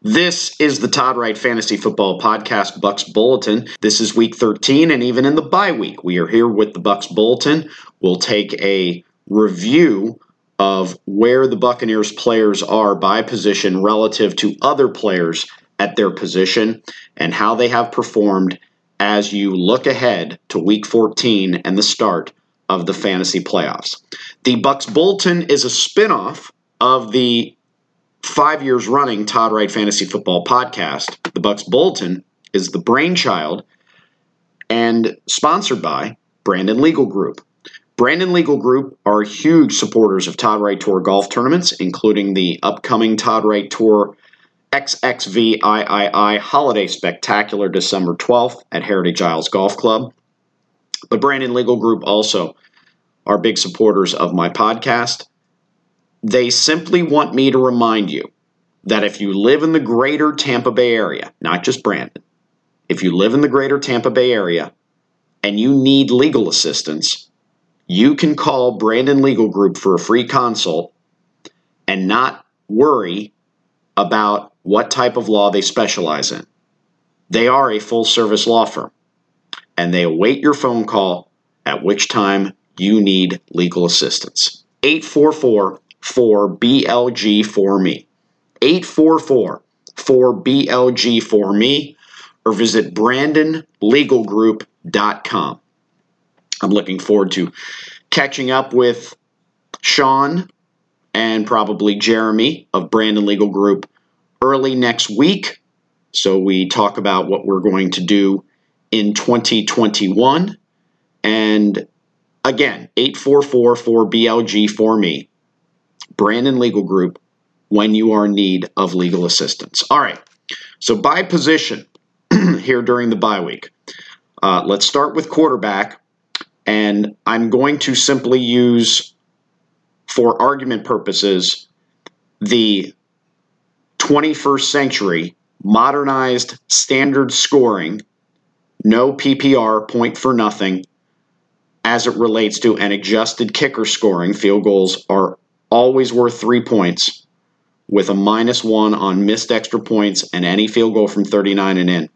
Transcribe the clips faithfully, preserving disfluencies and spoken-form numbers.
This is the Todd Wright Fantasy Football Podcast Bucks Bulletin. This is week thirteen, and even in the bye week, we are here with the Bucks Bulletin. We'll take a review of where the Buccaneers players are by position relative to other players at their position and how they have performed as you look ahead to week fourteen and the start of the fantasy playoffs. The Bucks Bulletin is a spinoff of the five years running Todd Wright Fantasy Football Podcast. The Bucks Bulletin is the brainchild and sponsored by Brandon Legal Group. Brandon Legal Group are huge supporters of Todd Wright Tour golf tournaments, including the upcoming Todd Wright Tour X X V I I I Holiday Spectacular December twelfth at Heritage Isles Golf Club. But Brandon Legal Group also are big supporters of my podcast. They simply want me to remind you that if you live in the greater Tampa Bay area, not just Brandon, if you live in the greater Tampa Bay area and you need legal assistance, you can call Brandon Legal Group for a free consult and not worry about what type of law they specialize in. They are a full-service law firm, and they await your phone call at which time you need legal assistance. eight four four, four B L G for me. eight four four, four B L G for me, or visit brandon legal group dot com. I'm looking forward to catching up with Sean and probably Jeremy of Brandon Legal Group early next week. So we talk about what we're going to do in twenty twenty-one. And again, eight four four, four B L G for me. Brandon Legal Group, when you are in need of legal assistance. All right, so by position here during the bye week, uh, let's start with quarterback, and I'm going to simply use, for argument purposes, the twenty-first century modernized standard scoring, no P P R, point for nothing, as it relates to an adjusted kicker scoring. Field goals are always worth three points with a minus one on missed extra points and any field goal from thirty-nine and in.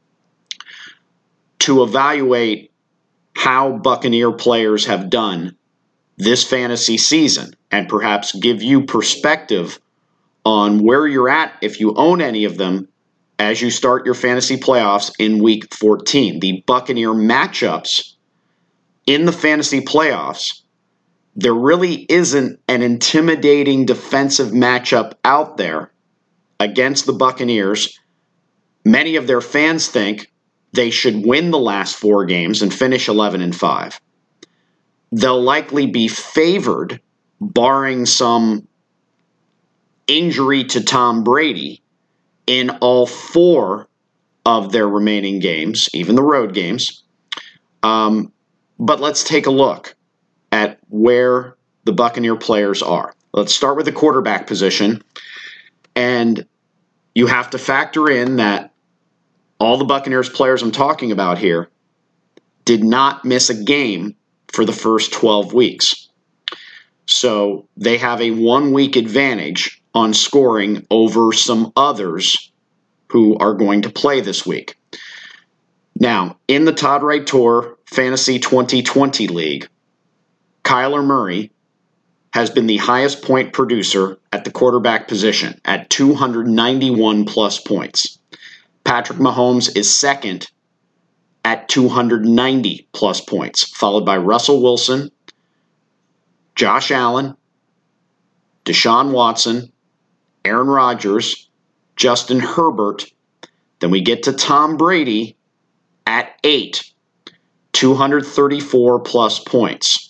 To evaluate how Buccaneer players have done this fantasy season and perhaps give you perspective on where you're at if you own any of them as you start your fantasy playoffs in week fourteen. The Buccaneer matchups in the fantasy playoffs, there really isn't an intimidating defensive matchup out there against the Buccaneers. Many of their fans think they should win the last four games and finish eleven and five. They'll likely be favored, barring some injury to Tom Brady, in all four of their remaining games, even the road games. Um, but let's take a look at where the Buccaneer players are. Let's start with the quarterback position. And you have to factor in that all the Buccaneers players I'm talking about here did not miss a game for the first twelve weeks. So they have a one-week advantage on scoring over some others who are going to play this week. Now, in the Todd Wright Tour Fantasy twenty twenty League, Kyler Murray has been the highest point producer at the quarterback position at two hundred ninety-one plus points. Patrick Mahomes is second at two hundred ninety plus points, followed by Russell Wilson, Josh Allen, Deshaun Watson, Aaron Rodgers, Justin Herbert. Then we get to Tom Brady at eight, two hundred thirty-four plus points.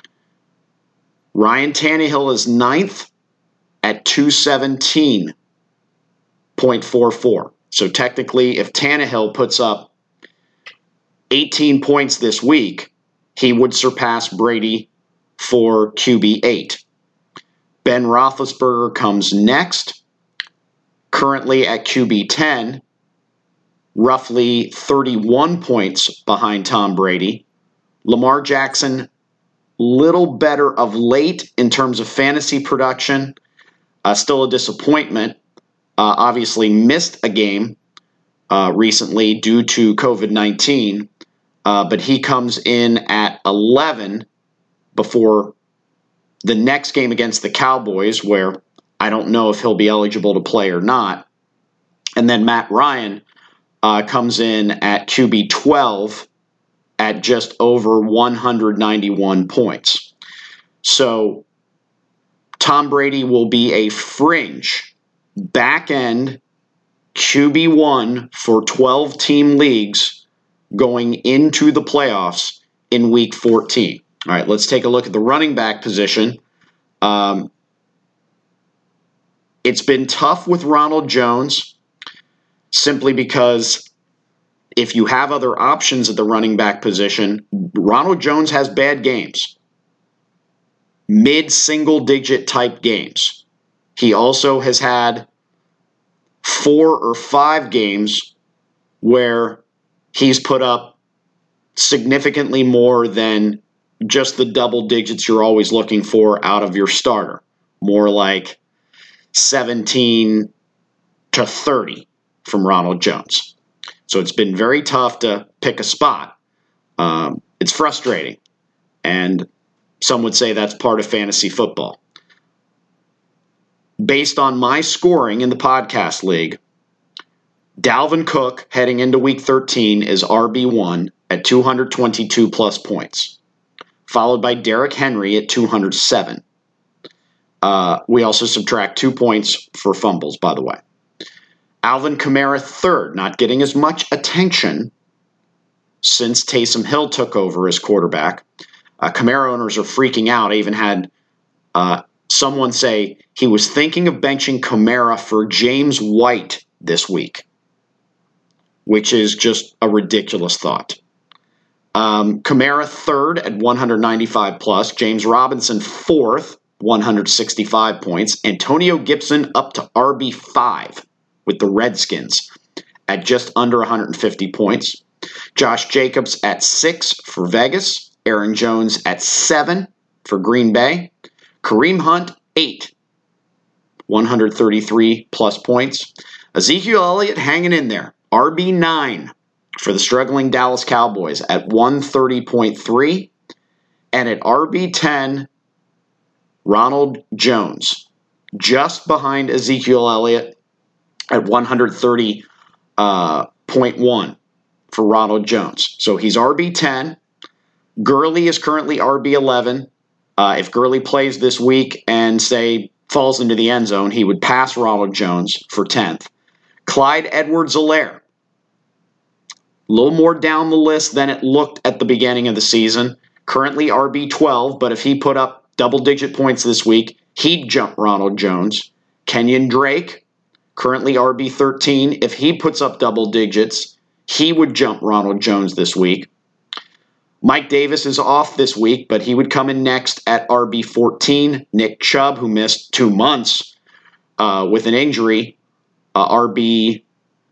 Ryan Tannehill is ninth at two seventeen point four four. So technically, if Tannehill puts up eighteen points this week, he would surpass Brady for Q B eight. Ben Roethlisberger comes next, currently at Q B ten, roughly thirty-one points behind Tom Brady. Lamar Jackson, little better of late in terms of fantasy production, uh, still a disappointment. uh, obviously missed a game uh, recently due to COVID nineteen, uh, but he comes in at eleven before the next game against the Cowboys, where I don't know if he'll be eligible to play or not. And then Matt Ryan uh, comes in at Q B twelve at just over one hundred ninety-one points. So Tom Brady will be a fringe back-end Q B one for twelve-team leagues going into the playoffs in Week fourteen. All right, let's take a look at the running back position. Um, it's been tough with Ronald Jones simply because if you have other options at the running back position, Ronald Jones has bad games. Mid-single-digit type games. He also has had four or five games where he's put up significantly more than just the double digits you're always looking for out of your starter. More like seventeen to thirty from Ronald Jones. So it's been very tough to pick a spot. Um, it's frustrating. And some would say that's part of fantasy football. Based on my scoring in the podcast league, Dalvin Cook heading into week thirteen is R B one at two hundred twenty-two plus points, followed by Derrick Henry at two hundred seven. Uh, we also subtract two points for fumbles, by the way. Alvin Kamara third, not getting as much attention since Taysom Hill took over as quarterback. Uh, Kamara owners are freaking out. I even had uh, someone say he was thinking of benching Kamara for James White this week, which is just a ridiculous thought. Um, Kamara third at one hundred ninety-five plus. James Robinson fourth, one hundred sixty-five points. Antonio Gibson up to R B five with the Redskins at just under one hundred fifty points. Josh Jacobs at six for Vegas. Aaron Jones at seven for Green Bay. Kareem Hunt, eight, one hundred thirty-three plus points. Ezekiel Elliott hanging in there, R B nine for the struggling Dallas Cowboys at one thirty point three. And at R B ten, Ronald Jones, just behind Ezekiel Elliott at one hundred thirty point one for Ronald Jones. So he's R B ten. Gurley is currently R B eleven. Uh, if Gurley plays this week and, say, falls into the end zone, he would pass Ronald Jones for tenth. Clyde Edwards-Helaire, a little more down the list than it looked at the beginning of the season. Currently R B twelve, but if he put up double-digit points this week, he'd jump Ronald Jones. Kenyon Drake, currently R B thirteen. If he puts up double digits, he would jump Ronald Jones this week. Mike Davis is off this week, but he would come in next at R B fourteen. Nick Chubb, who missed two months uh, with an injury, uh, R B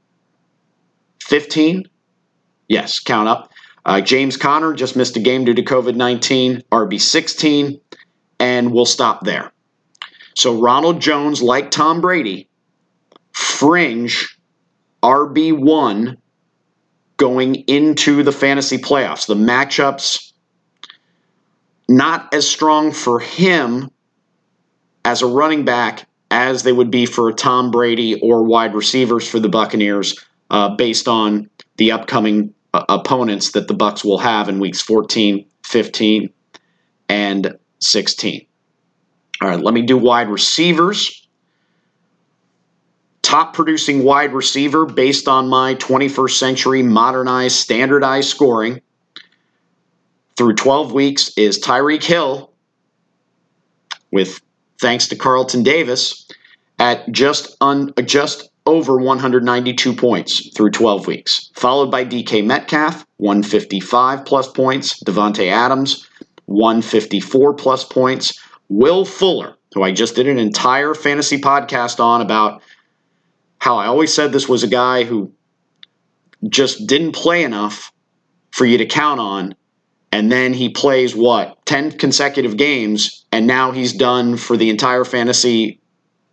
fifteen. Yes, count up. Uh, James Conner just missed a game due to COVID nineteen, R B sixteen, and we'll stop there. So Ronald Jones, like Tom Brady, fringe R B one going into the fantasy playoffs. The matchups not as strong for him as a running back as they would be for Tom Brady or wide receivers for the Buccaneers uh, based on the upcoming uh, opponents that the Bucs will have in weeks fourteen, fifteen, and sixteen. All right, let me do wide receivers. Top producing wide receiver based on my twenty-first century modernized standardized scoring through twelve weeks is Tyreek Hill, with thanks to Carlton Davis, at just un, just over one hundred ninety-two points through twelve weeks, followed by D K Metcalf, one fifty-five plus points, Devontae Adams, one fifty-four plus points, Will Fuller, who I just did an entire fantasy podcast on about how I always said this was a guy who just didn't play enough for you to count on, and then he plays, what, ten consecutive games, and now he's done for the entire fantasy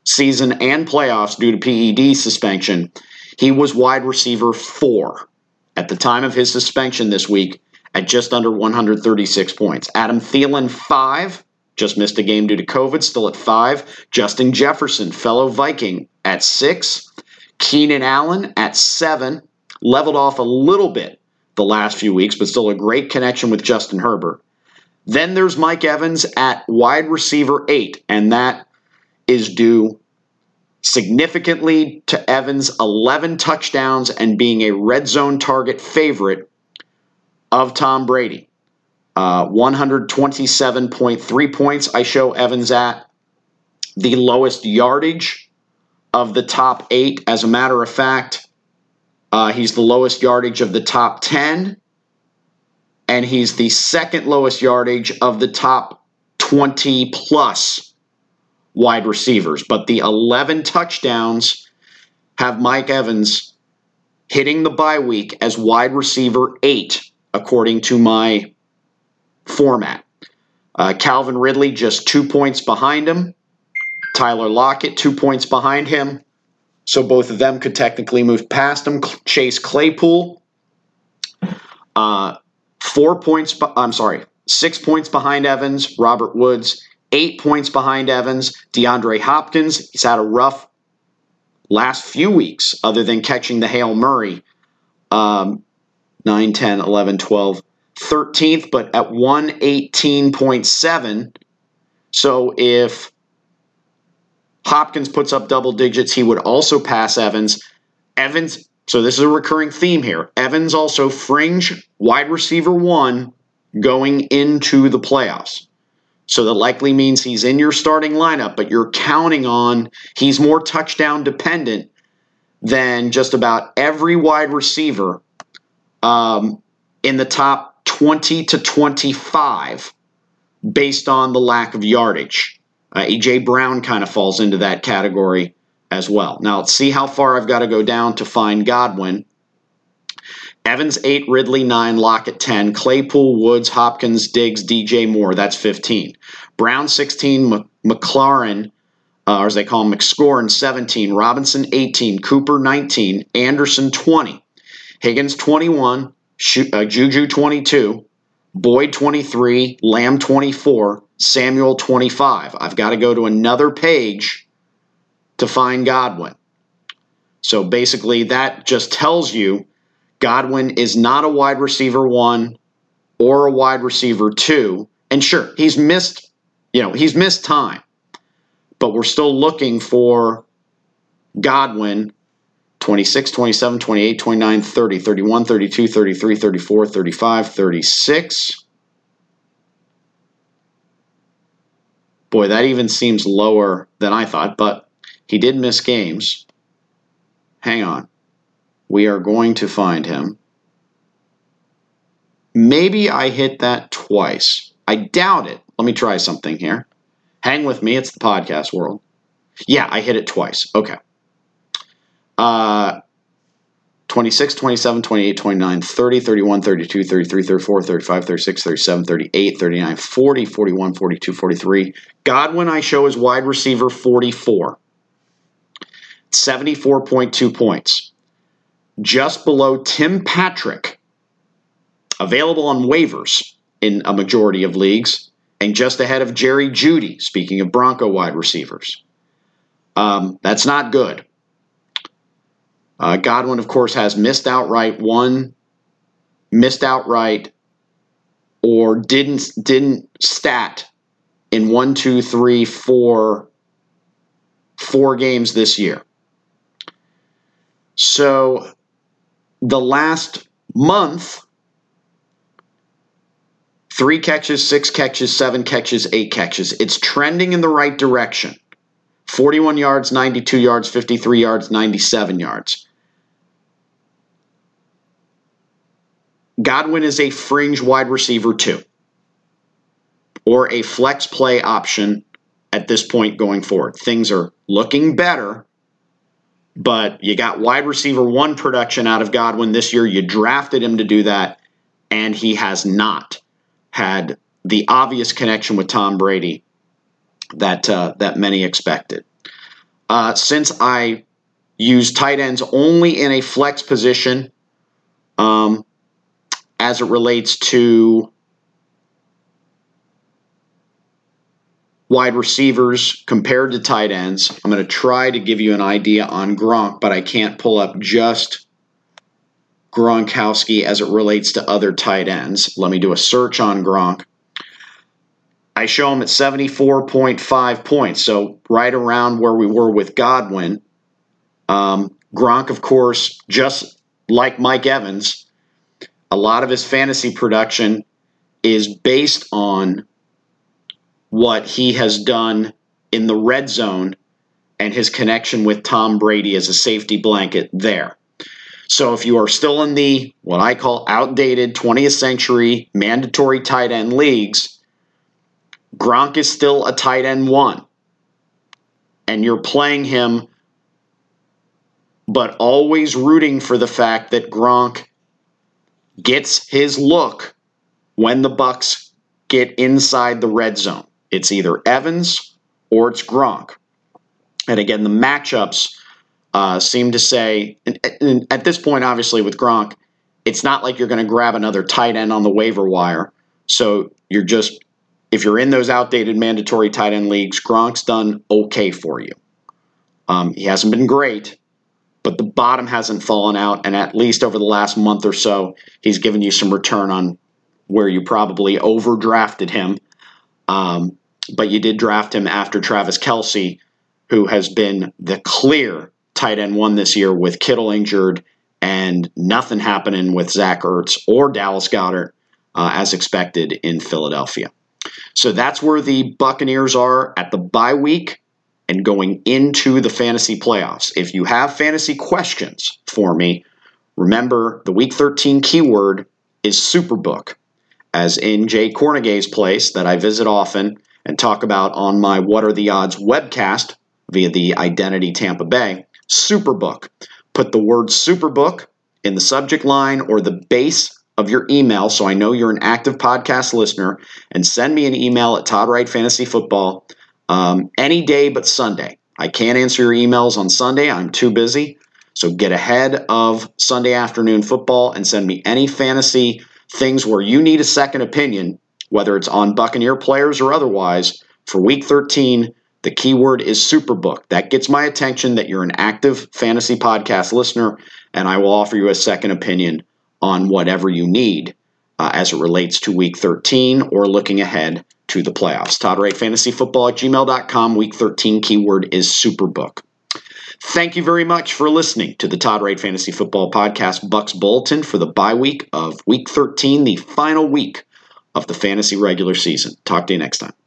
season and playoffs due to P E D suspension, he was wide receiver four at the time of his suspension this week at just under one hundred thirty-six points. Adam Thielen, five, just missed a game due to COVID, still at five. Justin Jefferson, fellow Viking, at six. Keenan Allen at seven, leveled off a little bit the last few weeks, but still a great connection with Justin Herbert. Then there's Mike Evans at wide receiver eight, and that is due significantly to Evans' eleven touchdowns and being a red zone target favorite of Tom Brady. Uh, one hundred twenty-seven point three points I show Evans at, the lowest yardage of the top eight. As a matter of fact, uh, he's the lowest yardage of the top ten, and he's the second lowest yardage of the top twenty plus wide receivers. But the eleven touchdowns have Mike Evans hitting the bye week as wide receiver eight, according to my format. Uh, Calvin Ridley just two points behind him. Tyler Lockett two points behind him. So both of them could technically move past him. Chase Claypool, uh, four points, be- I'm sorry, six points behind Evans. Robert Woods, eight points behind Evans. DeAndre Hopkins, he's had a rough last few weeks other than catching the Hail Murray. Um, nine, ten, eleven, twelve, thirteenth, but at one eighteen point seven. So if Hopkins puts up double digits, he would also pass Evans. Evans, so this is a recurring theme here. Evans also fringe wide receiver one going into the playoffs. So that likely means he's in your starting lineup, but you're counting on he's more touchdown dependent than just about every wide receiver um, in the top twenty to twenty-five based on the lack of yardage. Uh, A J. Brown kind of falls into that category as well. Now, let's see how far I've got to go down to find Godwin. Evans, eight, Ridley, nine, Lockett, ten, Claypool, Woods, Hopkins, Diggs, D J Moore, that's fifteen. Brown, sixteen, M- McLaurin, uh, or as they call him, McScorin, seventeen, Robinson, eighteen, Cooper, nineteen, Anderson, twenty, Higgins, twenty-one, Sh- uh, Juju, twenty-two, Boyd, twenty-three, Lamb, twenty-four, Samuel, twenty-five. I've got to go to another page to find Godwin. So basically that just tells you Godwin is not a wide receiver one or a wide receiver two. And sure, he's missed, you know, he's missed time. But we're still looking for Godwin twenty-six, twenty-seven, twenty-eight, twenty-nine, thirty, thirty-one, thirty-two, thirty-three, thirty-four, thirty-five, thirty-six. Boy, that even seems lower than I thought, but he did miss games. Hang on. We are going to find him. Maybe I hit that twice. I doubt it. Let me try something here. Hang with me. It's the podcast world. Yeah, I hit it twice. Okay. Uh, twenty-six, twenty-seven, twenty-eight, twenty-nine, thirty, thirty-one, thirty-two, thirty-three, thirty-four, thirty-five, thirty-six, thirty-seven, thirty-eight, thirty-nine, forty, forty-one, forty-two, forty-three. Godwin I show as wide receiver forty-four. seventy-four point two points. Just below Tim Patrick, available on waivers in a majority of leagues, and just ahead of Jerry Jeudy, speaking of Bronco wide receivers. Um, that's not good. Uh, Godwin, of course, has missed outright one, missed outright, or didn't didn't stat in one, two, three, four, four games this year. So the last month, three catches, six catches, seven catches, eight catches. It's trending in the right direction. forty-one yards, ninety-two yards, fifty-three yards, ninety-seven yards. Godwin is a fringe wide receiver two, or a flex play option at this point going forward. Things are looking better, but you got wide receiver one production out of Godwin this year. You drafted him to do that, and he has not had the obvious connection with Tom Brady that uh, that many expected. uh, since I use tight ends only in a flex position um, as it relates to wide receivers compared to tight ends, I'm going to try to give you an idea on Gronk, but I can't pull up just Gronkowski as it relates to other tight ends. Let me do a search on Gronk. I show him at seventy-four point five points, so right around where we were with Godwin. Um, Gronk, of course, just like Mike Evans, a lot of his fantasy production is based on what he has done in the red zone and his connection with Tom Brady as a safety blanket there. So if you are still in the, what I call outdated twentieth century mandatory tight end leagues, Gronk is still a tight end one. And you're playing him, but always rooting for the fact that Gronk gets his look when the Bucs get inside the red zone. It's either Evans or it's Gronk. And again, the matchups uh, seem to say, and, and at this point, obviously, with Gronk, it's not like you're going to grab another tight end on the waiver wire. So you're just, if you're in those outdated mandatory tight end leagues, Gronk's done okay for you. Um, he hasn't been great, but the bottom hasn't fallen out, and at least over the last month or so, he's given you some return on where you probably overdrafted him. Um, but you did draft him after Travis Kelce, who has been the clear tight end one this year with Kittle injured and nothing happening with Zach Ertz or Dallas Goedert uh, as expected in Philadelphia. So that's where the Buccaneers are at the bye week and going into the fantasy playoffs. If you have fantasy questions for me, remember the week thirteen keyword is Superbook, as in Jay Cornegay's place that I visit often and talk about on my What Are the Odds webcast via the Identity Tampa Bay. Superbook. Put the word Superbook in the subject line or the base of your email so I know you're an active podcast listener, and send me an email at Todd Wright Fantasy Football um, any day but Sunday. I can't answer your emails on Sunday. I'm too busy. So get ahead of Sunday afternoon football and send me any fantasy things where you need a second opinion, whether it's on Buccaneer players or otherwise. For week thirteen, the keyword is Superbook. That gets my attention that you're an active fantasy podcast listener, and I will offer you a second opinion on whatever you need uh, as it relates to week thirteen or looking ahead to the playoffs. Todd Wright Fantasy Football at gmail dot com. Week thirteen keyword is Superbook. Thank you very much for listening to the Todd Wright Fantasy Football Podcast Bucs Bulletin for the bye week of week thirteen, the final week of the fantasy regular season. Talk to you next time.